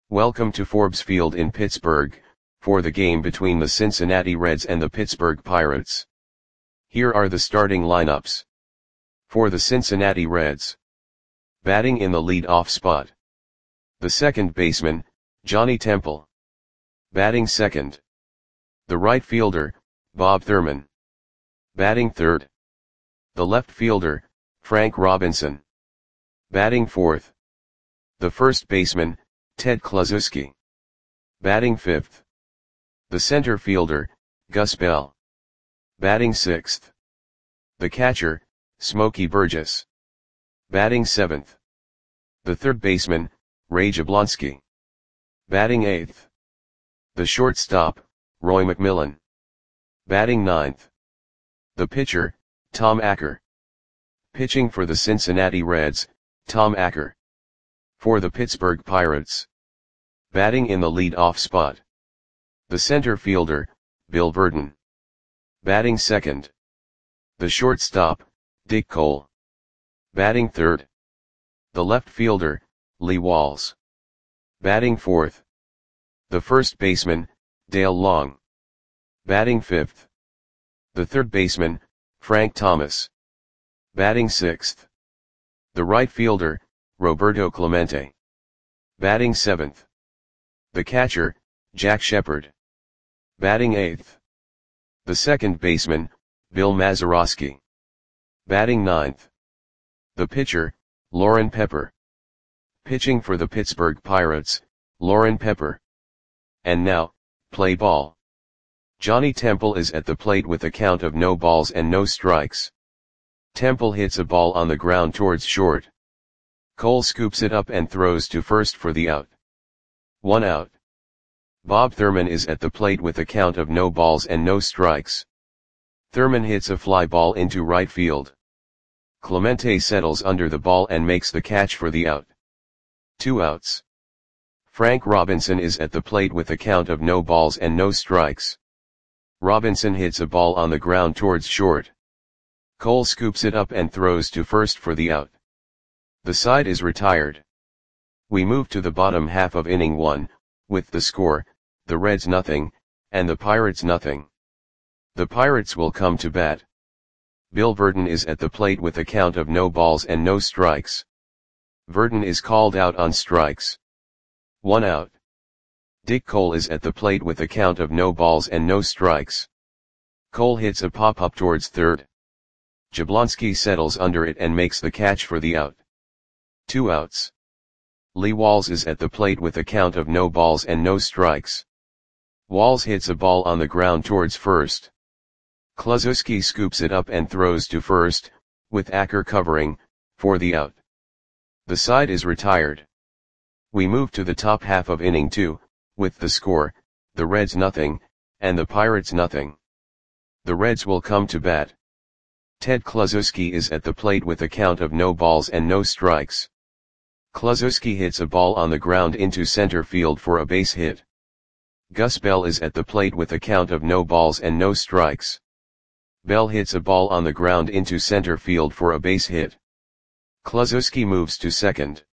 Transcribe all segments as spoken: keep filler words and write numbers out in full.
Welcome to Forbes Field in Pittsburgh, for the game between the Cincinnati Reds and the Pittsburgh Pirates. Here are the starting lineups. For the Cincinnati Reds. Batting in the lead-off spot. The second baseman, Johnny Temple. Batting second. The right fielder, Bob Thurman. Batting third. The left fielder, Frank Robinson. Batting fourth. The first baseman, Ted Kluszewski. Batting fifth. The center fielder, Gus Bell. Batting sixth. The catcher, Smokey Burgess. Batting seventh. The third baseman, Ray Jablonski. Batting eighth. The shortstop, Roy McMillan. Batting ninth. The pitcher, Tom Acker. Pitching for the Cincinnati Reds, Tom Acker. For the Pittsburgh Pirates. Batting in the lead-off spot. The center fielder, Bill Virdon. Batting second. The shortstop, Dick Cole. Batting third. The left fielder, Lee Walls. Batting fourth. The first baseman, Dale Long. Batting fifth. The third baseman, Frank Thomas. Batting sixth. The right fielder, Roberto Clemente. Batting seventh. The catcher, Jack Shepard. Batting eighth. The second baseman, Bill Mazeroski. Batting ninth. The pitcher, Lauren Pepper. Pitching for the Pittsburgh Pirates, Lauren Pepper. And now, play ball. Johnny Temple is at the plate with a count of no balls and no strikes. Temple hits a ball on the ground towards short. Cole scoops it up and throws to first for the out. One out. Bob Thurman is at the plate with a count of no balls and no strikes. Thurman hits a fly ball into right field. Clemente settles under the ball and makes the catch for the out. Two outs. Frank Robinson is at the plate with a count of no balls and no strikes. Robinson hits a ball on the ground towards short. Cole scoops it up and throws to first for the out. The side is retired. We move to the bottom half of inning one, with the score, the Reds nothing, and the Pirates nothing. The Pirates will come to bat. Bill Virdon is at the plate with a count of no balls and no strikes. Virdon is called out on strikes. One out. Dick Cole is at the plate with a count of no balls and no strikes. Cole hits a pop-up towards third. Jablonski settles under it and makes the catch for the out. Two outs. Lee Walls is at the plate with a count of no balls and no strikes. Walls hits a ball on the ground towards first. Kluszewski scoops it up and throws to first, with Acker covering, for the out. The side is retired. We move to the top half of inning two, with the score, the Reds nothing, and the Pirates nothing. The Reds will come to bat. Ted Kluszewski is at the plate with a count of no balls and no strikes. Kluszewski hits a ball on the ground into center field for a base hit. Gus Bell is at the plate with a count of no balls and no strikes. Bell hits a ball on the ground into center field for a base hit. Kluszewski moves to second.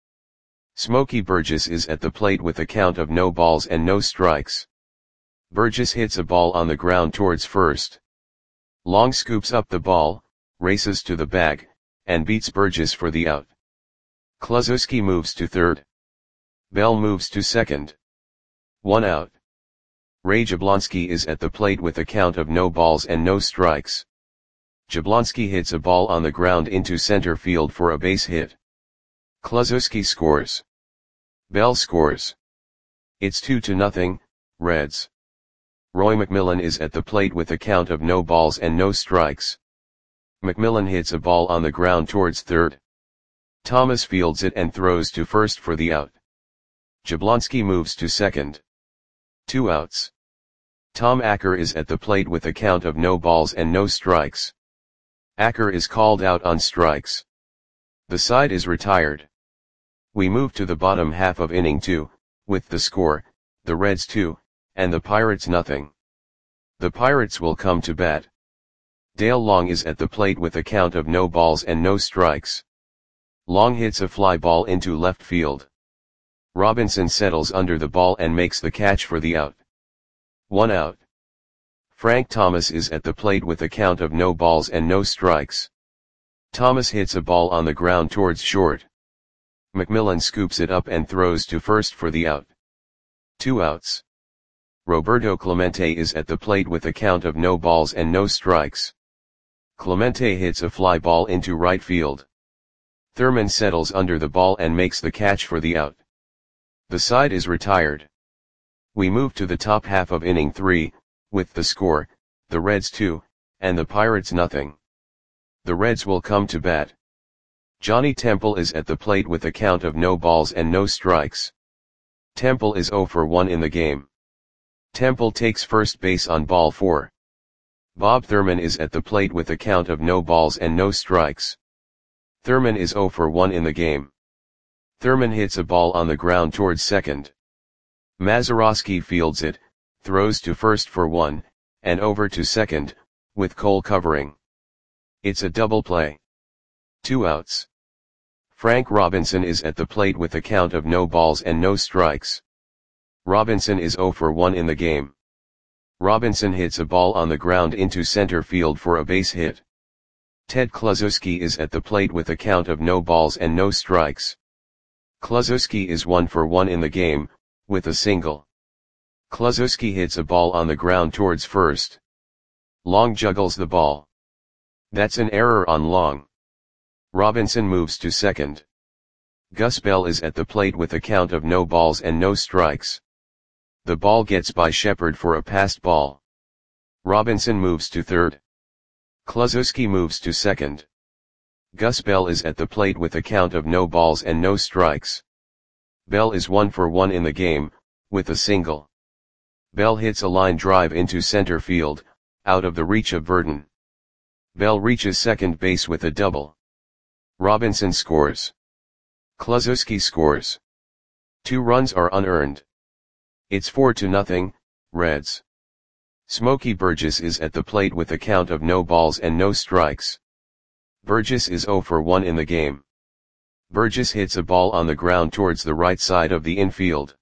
Smokey Burgess is at the plate with a count of no balls and no strikes. Burgess hits a ball on the ground towards first. Long scoops up the ball, races to the bag, and beats Burgess for the out. Kluszewski moves to third. Bell moves to second. One out. Ray Jablonski is at the plate with a count of no balls and no strikes. Jablonski hits a ball on the ground into center field for a base hit. Kluszewski scores. Bell scores. It's two to nothing, Reds. Roy McMillan is at the plate with a count of no balls and no strikes. McMillan hits a ball on the ground towards third. Thomas fields it and throws to first for the out. Jablonski moves to second. Two outs. Tom Acker is at the plate with a count of no balls and no strikes. Acker is called out on strikes. The side is retired. We move to the bottom half of inning two, with the score, the Reds two, and the Pirates nothing. The Pirates will come to bat. Dale Long is at the plate with a count of no balls and no strikes. Long hits a fly ball into left field. Robinson settles under the ball and makes the catch for the out. One out. Frank Thomas is at the plate with a count of no balls and no strikes. Thomas hits a ball on the ground towards short. McMillan scoops it up and throws to first for the out. Two outs. Roberto Clemente is at the plate with a count of no balls and no strikes. Clemente hits a fly ball into right field. Thurman settles under the ball and makes the catch for the out. The side is retired. We move to the top half of inning three, with the score, the Reds two, and the Pirates nothing. The Reds will come to bat. Johnny Temple is at the plate with a count of no balls and no strikes. Temple is oh for one in the game. Temple takes first base on ball four. Bob Thurman is at the plate with a count of no balls and no strikes. Thurman is oh for one in the game. Thurman hits a ball on the ground towards second. Mazeroski fields it, throws to first for one, and over to second, with Cole covering. It's a double play. Two outs. Frank Robinson is at the plate with a count of no balls and no strikes. Robinson is oh for one in the game. Robinson hits a ball on the ground into center field for a base hit. Ted Kluszewski is at the plate with a count of no balls and no strikes. Kluszewski is one for one in the game, with a single. Kluszewski hits a ball on the ground towards first. Long juggles the ball. That's an error on Long. Robinson moves to second. Gus Bell is at the plate with a count of no balls and no strikes. The ball gets by Shepard for a passed ball. Robinson moves to third. Kluszewski moves to second. Gus Bell is at the plate with a count of no balls and no strikes. Bell is one for one in the game, with a single. Bell hits a line drive into center field, out of the reach of Verdon. Bell reaches second base with a double. Robinson scores. Kluszewski scores. Two runs are unearned. It's four to nothing, Reds. Smokey Burgess is at the plate with a count of no balls and no strikes. Burgess is oh for one in the game. Burgess hits a ball on the ground towards the right side of the infield.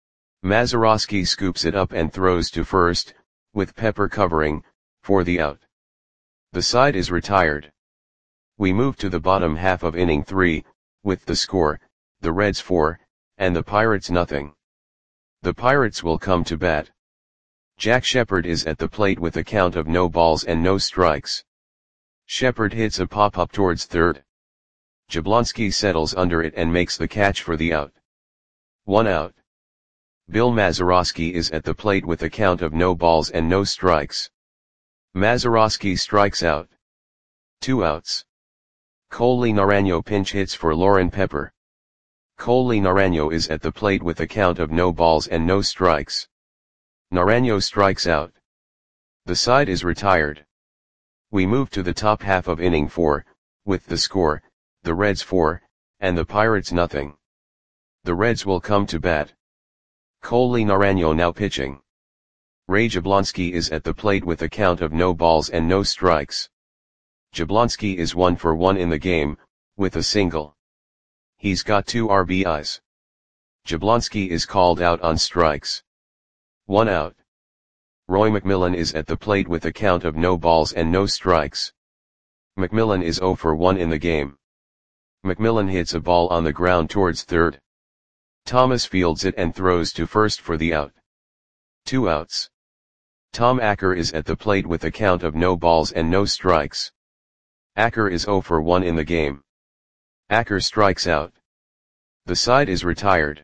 Mazeroski scoops it up and throws to first, with Pepper covering, for the out. The side is retired. We move to the bottom half of inning three, with the score, the Reds four, and the Pirates nothing. The Pirates will come to bat. Jack Shepard is at the plate with a count of no balls and no strikes. Shepard hits a pop-up towards third. Jablonski settles under it and makes the catch for the out. One out. Bill Mazeroski is at the plate with a count of no balls and no strikes. Mazeroski strikes out. Two outs. Coley Naranjo pinch hits for Lauren Pepper. Coley Naranjo is at the plate with a count of no balls and no strikes. Naranjo strikes out. The side is retired. We move to the top half of inning four, with the score, the Reds four, and the Pirates nothing. The Reds will come to bat. Coley Naranjo now pitching. Ray Jablonski is at the plate with a count of no balls and no strikes. Jablonski is one for one in the game, with a single. He's got two R B Is. Jablonski is called out on strikes. One out. Roy McMillan is at the plate with a count of no balls and no strikes. McMillan is oh for one in the game. McMillan hits a ball on the ground towards third. Thomas fields it and throws to first for the out. Two outs. Tom Acker is at the plate with a count of no balls and no strikes. Acker is oh for one in the game. Acker strikes out. The side is retired.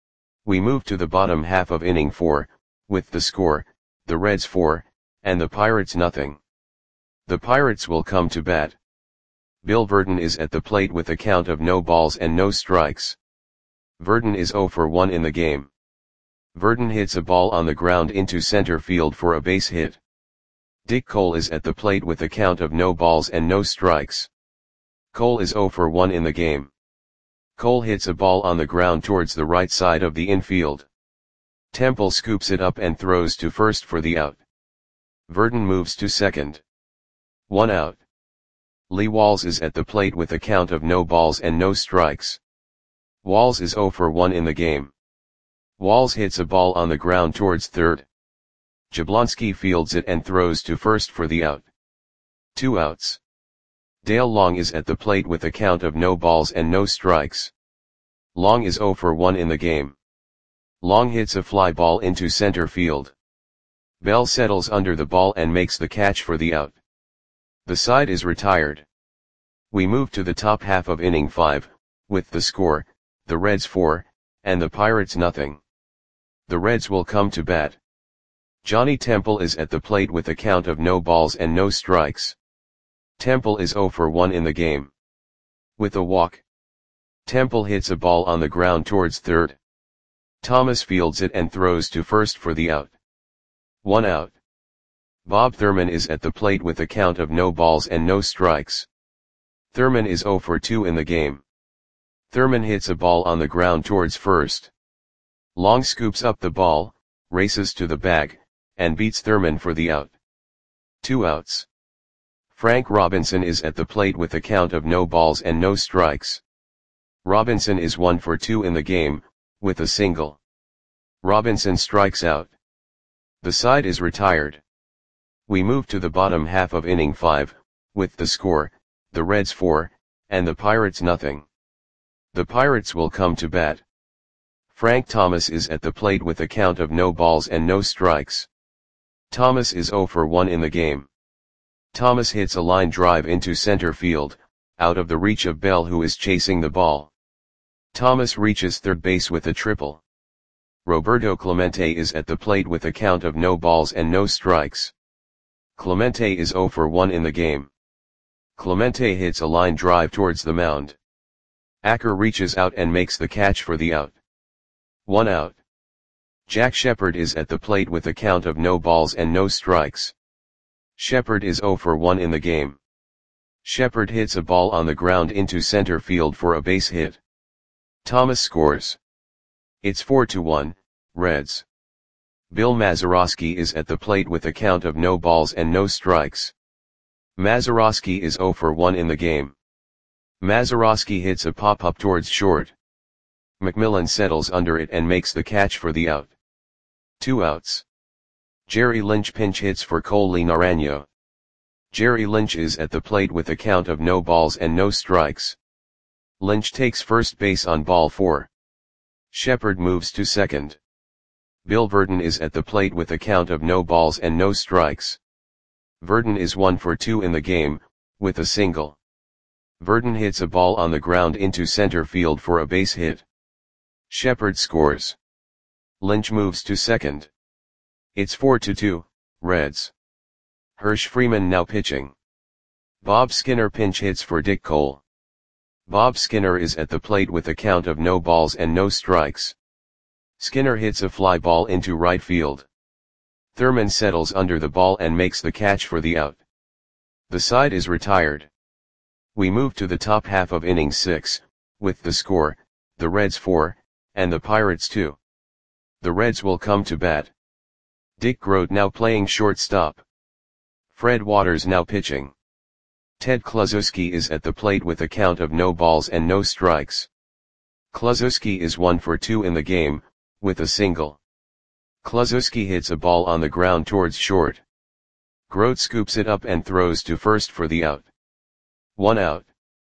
We move to the bottom half of inning four, with the score, the Reds four, and the Pirates nothing. The Pirates will come to bat. Bill Verdon is at the plate with a count of no balls and no strikes. Verdon is oh for one in the game. Verdon hits a ball on the ground into center field for a base hit. Dick Cole is at the plate with a count of no balls and no strikes. Cole is oh for one in the game. Cole hits a ball on the ground towards the right side of the infield. Temple scoops it up and throws to first for the out. Verdon moves to second. One out. Lee Walls is at the plate with a count of no balls and no strikes. Walls is oh for one in the game. Walls hits a ball on the ground towards third. Jablonski fields it and throws to first for the out. Two outs. Dale Long is at the plate with a count of no balls and no strikes. Long is oh for one in the game. Long hits a fly ball into center field. Bell settles under the ball and makes the catch for the out. The side is retired. We move to the top half of inning five, with the score, the Reds four, and the Pirates nothing. The Reds will come to bat. Johnny Temple is at the plate with a count of no balls and no strikes. Temple is oh for one in the game. With a walk. Temple hits a ball on the ground towards third. Thomas fields it and throws to first for the out. One out. Bob Thurman is at the plate with a count of no balls and no strikes. Thurman is oh for two in the game. Thurman hits a ball on the ground towards first. Long scoops up the ball, races to the bag, and beats Thurman for the out. Two outs. Frank Robinson is at the plate with a count of no balls and no strikes. Robinson is one for two in the game, with a single. Robinson strikes out. The side is retired. We move to the bottom half of inning five, with the score, the Reds four, and the Pirates nothing. The Pirates will come to bat. Frank Thomas is at the plate with a count of no balls and no strikes. Thomas is oh for one in the game. Thomas hits a line drive into center field, out of the reach of Bell who is chasing the ball. Thomas reaches third base with a triple. Roberto Clemente is at the plate with a count of no balls and no strikes. Clemente is oh for one in the game. Clemente hits a line drive towards the mound. Acker reaches out and makes the catch for the out. One out. Jack Shepard is at the plate with a count of no balls and no strikes. Shepard is oh for one in the game. Shepard hits a ball on the ground into center field for a base hit. Thomas scores. It's four to one, Reds. Bill Mazeroski is at the plate with a count of no balls and no strikes. Mazeroski is oh for one in the game. Mazeroski hits a pop-up towards short. McMillan settles under it and makes the catch for the out. Two outs. Jerry Lynch pinch hits for Coley Naranjo. Jerry Lynch is at the plate with a count of no balls and no strikes. Lynch takes first base on ball four. Shepard moves to second. Bill Verdon is at the plate with a count of no balls and no strikes. Verdon is one for two in the game, with a single. Verdon hits a ball on the ground into center field for a base hit. Shepard scores. Lynch moves to second. It's four to two, Reds. Hirsch Freeman now pitching. Bob Skinner pinch hits for Dick Cole. Bob Skinner is at the plate with a count of no balls and no strikes. Skinner hits a fly ball into right field. Thurman settles under the ball and makes the catch for the out. The side is retired. We move to the top half of inning six, with the score, the Reds four, and the Pirates two. The Reds will come to bat. Dick Grote now playing shortstop. Fred Waters now pitching. Ted Kluszewski is at the plate with a count of no balls and no strikes. Kluszewski is one for two in the game, with a single. Kluszewski hits a ball on the ground towards short. Grote scoops it up and throws to first for the out. One out.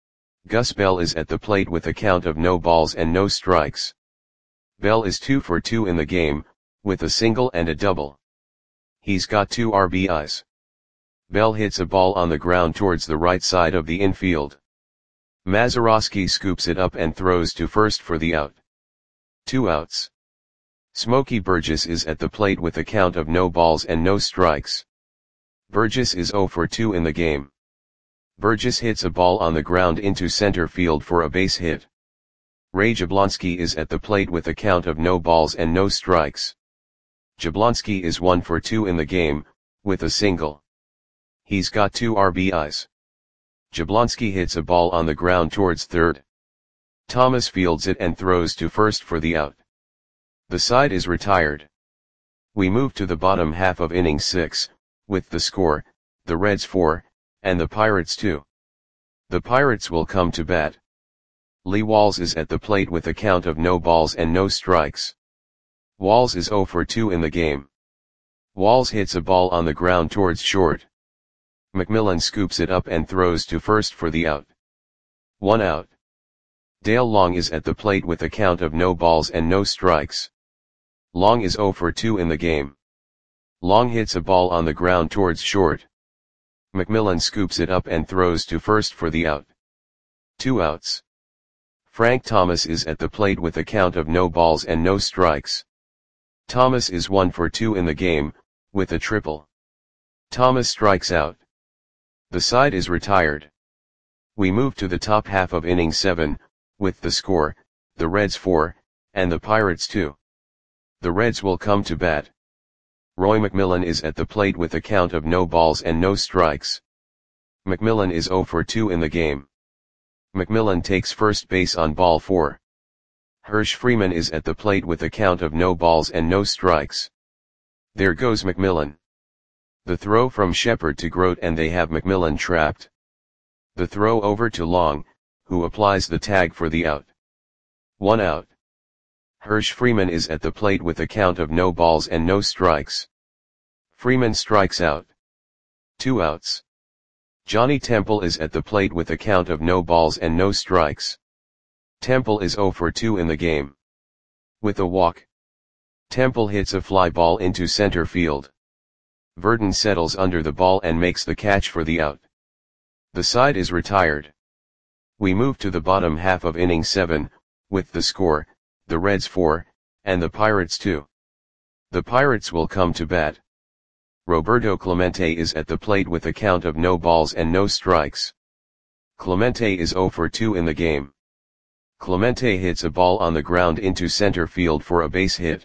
Gus Bell is at the plate with a count of no balls and no strikes. Bell is two for two in the game, with a single and a double. He's got two R B Is. Bell hits a ball on the ground towards the right side of the infield. Mazeroski scoops it up and throws to first for the out. Two outs. Smokey Burgess is at the plate with a count of no balls and no strikes. Burgess is oh for two in the game. Burgess hits a ball on the ground into center field for a base hit. Ray Jablonski is at the plate with a count of no balls and no strikes. Jablonski is one for two in the game, with a single. He's got two R B Is. Jablonski hits a ball on the ground towards third. Thomas fields it and throws to first for the out. The side is retired. We move to the bottom half of inning six, with the score, the Reds four, and the Pirates two. The Pirates will come to bat. Lee Walls is at the plate with a count of no balls and no strikes. Walls is zero for two in the game. Walls hits a ball on the ground towards short. McMillan scoops it up and throws to first for the out. One out. Dale Long is at the plate with a count of no balls and no strikes. Long is zero for two in the game. Long hits a ball on the ground towards short. McMillan scoops it up and throws to first for the out. Two outs. Frank Thomas is at the plate with a count of no balls and no strikes. Thomas is one for two in the game, with a triple. Thomas strikes out. The side is retired. We move to the top half of inning seven, with the score, the Reds four, and the Pirates two. The Reds will come to bat. Roy McMillan is at the plate with a count of no balls and no strikes. McMillan is zero for two in the game. McMillan takes first base on ball four. Hirsch Freeman is at the plate with a count of no balls and no strikes. There goes McMillan. The throw from Shepard to Grote and they have McMillan trapped. The throw over to Long, who applies the tag for the out. One out. Hirsch Freeman is at the plate with a count of no balls and no strikes. Freeman strikes out. Two outs. Johnny Temple is at the plate with a count of no balls and no strikes. Temple is zero for two in the game. With a walk. Temple hits a fly ball into center field. Verdon settles under the ball and makes the catch for the out. The side is retired. We move to the bottom half of inning seven, with the score, the Reds four, and the Pirates two. The Pirates will come to bat. Roberto Clemente is at the plate with a count of no balls and no strikes. Clemente is zero for two in the game. Clemente hits a ball on the ground into center field for a base hit.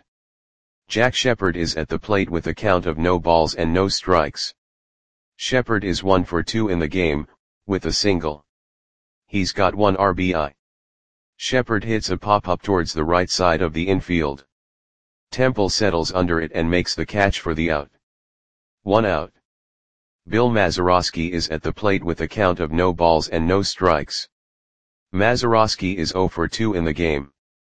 Jack Shepard is at the plate with a count of no balls and no strikes. Shepard is one for two in the game, with a single. He's got one R B I. Shepard hits a pop-up towards the right side of the infield. Temple settles under it and makes the catch for the out. One out. Bill Mazeroski is at the plate with a count of no balls and no strikes. Mazeroski is zero for two in the game.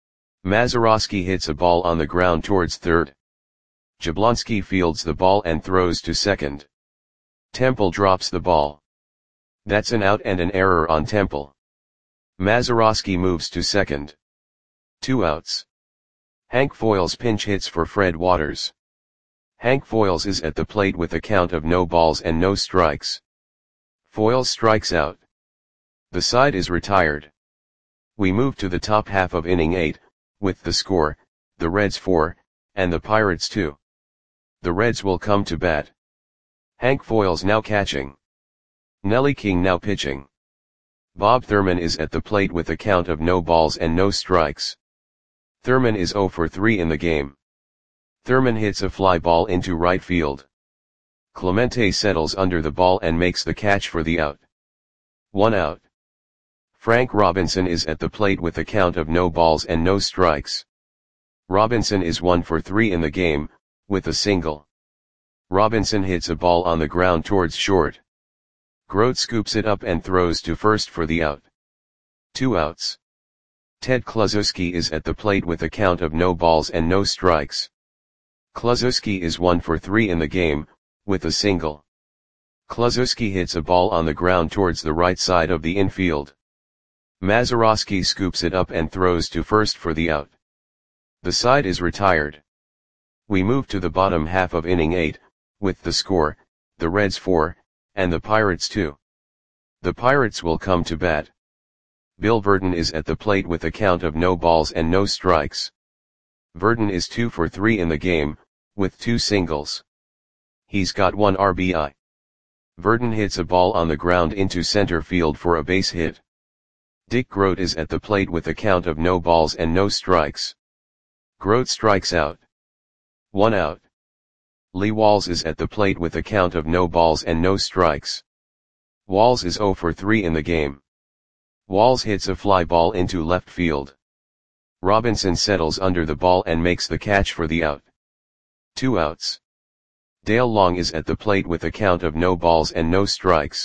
Mazeroski hits a ball on the ground towards third. Jablonski fields the ball and throws to second. Temple drops the ball. That's an out and an error on Temple. Mazeroski moves to second. Two outs. Hank Foils pinch hits for Fred Waters. Hank Foils is at the plate with a count of no balls and no strikes. Foils strikes out. The side is retired. We move to the top half of inning eight, with the score, the Reds four, and the Pirates two. The Reds will come to bat. Hank Foils now catching. Nelly King now pitching. Bob Thurman is at the plate with a count of no balls and no strikes. Thurman is zero for three in the game. Thurman hits a fly ball into right field. Clemente settles under the ball and makes the catch for the out. One out. Frank Robinson is at the plate with a count of no balls and no strikes. Robinson is one for three in the game, with a single. Robinson hits a ball on the ground towards short. Grote scoops it up and throws to first for the out. Two outs. Ted Kluszewski is at the plate with a count of no balls and no strikes. Kluszewski is one for three in the game, with a single. Kluszewski hits a ball on the ground towards the right side of the infield. Mazeroski scoops it up and throws to first for the out. The side is retired. We move to the bottom half of inning eight, with the score, the Reds four, and the Pirates two. The Pirates will come to bat. Bill Verdon is at the plate with a count of no balls and no strikes. Verdon is two for three in the game, with two singles. He's got one R B I. Verdon hits a ball on the ground into center field for a base hit. Dick Grote is at the plate with a count of no balls and no strikes. Grote strikes out. One out. Lee Walls is at the plate with a count of no balls and no strikes. Walls is zero for three in the game. Walls hits a fly ball into left field. Robinson settles under the ball and makes the catch for the out. Two outs. Dale Long is at the plate with a count of no balls and no strikes.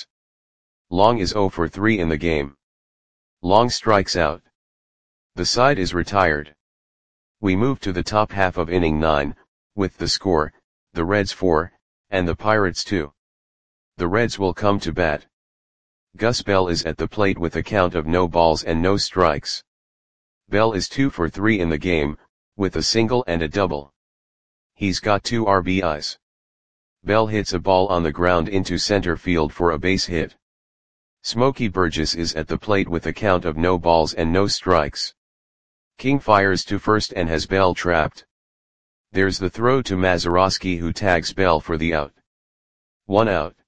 Long is zero for three in the game. Long strikes out. The side is retired. We move to the top half of inning nine, with the score, the Reds four, and the Pirates two. The Reds will come to bat. Gus Bell is at the plate with a count of no balls and no strikes. Bell is two for three in the game, with a single and a double. He's got two R B Is. Bell hits a ball on the ground into center field for a base hit. Smokey Burgess is at the plate with a count of no balls and no strikes. King fires to first and has Bell trapped. There's the throw to Mazeroski, who tags Bell for the out. One out.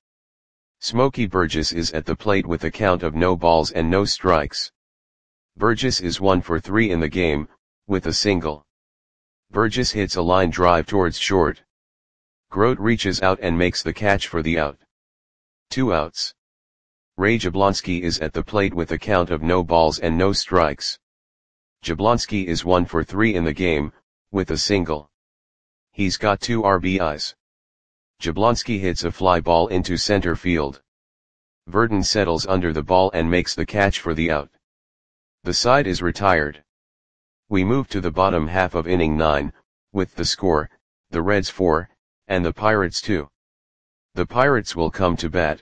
Smokey Burgess is at the plate with a count of no balls and no strikes. Burgess is one for three in the game, with a single. Burgess hits a line drive towards short. Grote reaches out and makes the catch for the out. Two outs. Ray Jablonski is at the plate with a count of no balls and no strikes. Jablonski is one for three in the game, with a single. He's got two R B Is. Jablonski hits a fly ball into center field. Verdon settles under the ball and makes the catch for the out. The side is retired. We move to the bottom half of inning nine, with the score, the Reds four, and the Pirates two. The Pirates will come to bat.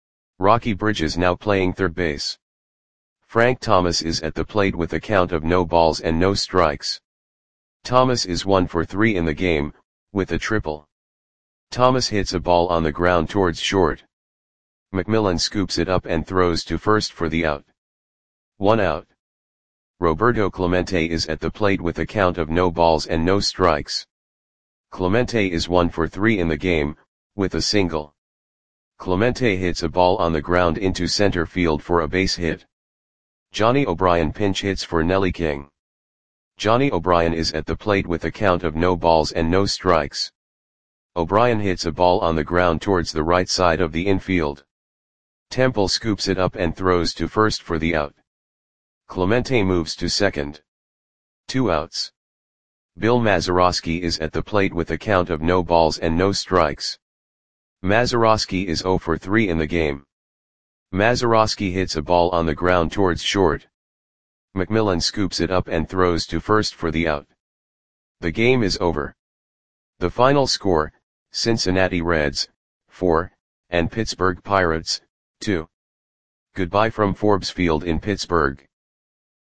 Rocky Bridges now playing third base. Frank Thomas is at the plate with a count of no balls and no strikes. Thomas is one for three in the game, with a triple. Thomas hits a ball on the ground towards short. McMillan scoops it up and throws to first for the out. One out. Roberto Clemente is at the plate with a count of no balls and no strikes. Clemente is one for three in the game, with a single. Clemente hits a ball on the ground into center field for a base hit. Johnny O'Brien pinch hits for Nelly King. Johnny O'Brien is at the plate with a count of no balls and no strikes. O'Brien hits a ball on the ground towards the right side of the infield. Temple scoops it up and throws to first for the out. Clemente moves to second. Two outs. Bill Mazeroski is at the plate with a count of no balls and no strikes. Mazeroski is zero for three in the game. Mazeroski hits a ball on the ground towards short. McMillan scoops it up and throws to first for the out. The game is over. The final score, Cincinnati Reds, four, and Pittsburgh Pirates, two. Goodbye from Forbes Field in Pittsburgh.